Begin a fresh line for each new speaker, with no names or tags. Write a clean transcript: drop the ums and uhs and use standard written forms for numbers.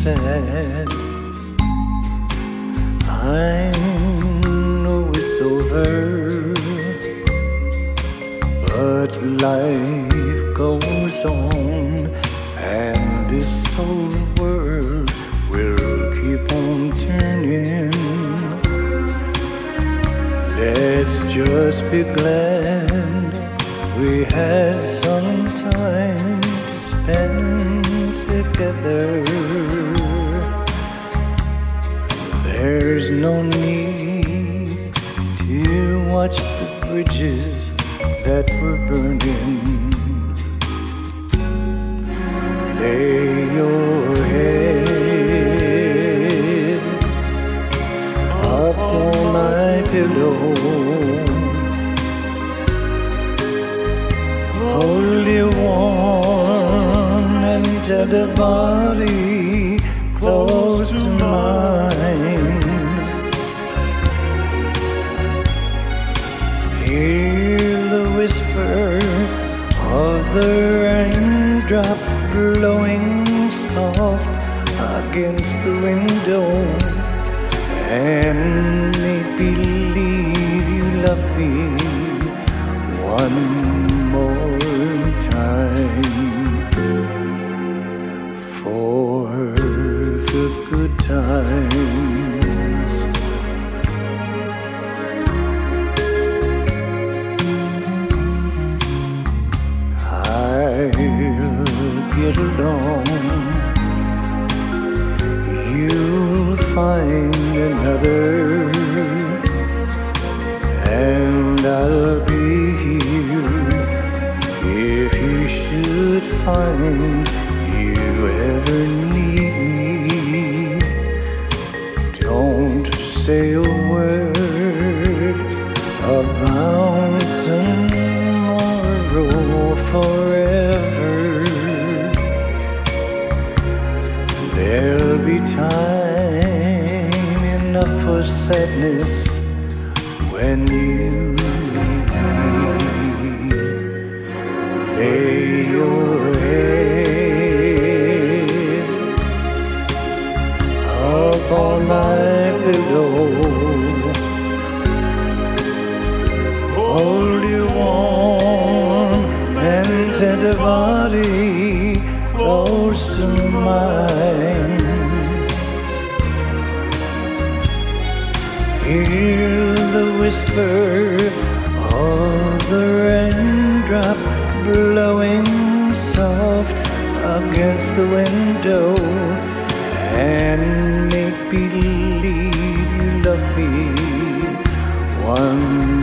sad. I know it's over, but life goes on, and this whole world will keep on turning. Let's just be glad we had some time to spend together. There's no need to watch the bridges that were burning. Lay your head up on my pillow. Hold your warm and tender body close to mine. Hear the whisper of the raindrops blowing soft against the window, and make believe you love me one more time for the good times. I'll get along. You'll find another, and I'll be here if you should find you ever need me. Don't say a word about tomorrow forever. There'll be time enough for sadness when you leave. Lay your head up on my pillow. Hold your warm and tender body close to mine. Hear the whisper of the raindrops blowing soft against the window, and make believe you love me one